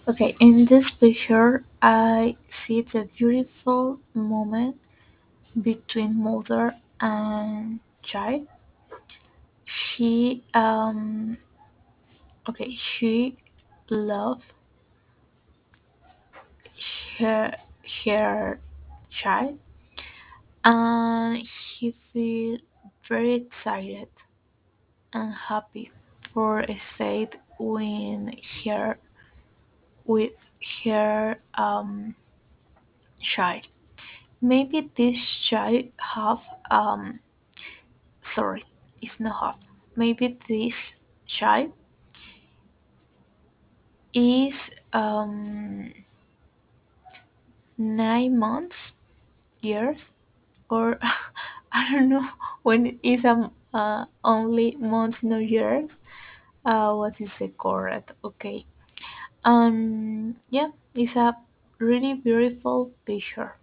Okay, in this picture, I see the beautiful moment between mother and child. She okay, she love her her child, and he feel very excited and happy for stayed with her child. Maybe this child have sorry, it's not have. Maybe this child is 9 months, years, or I don't know when it is only months, no years. What is the correct? Okay. Yeah, it's a really beautiful picture.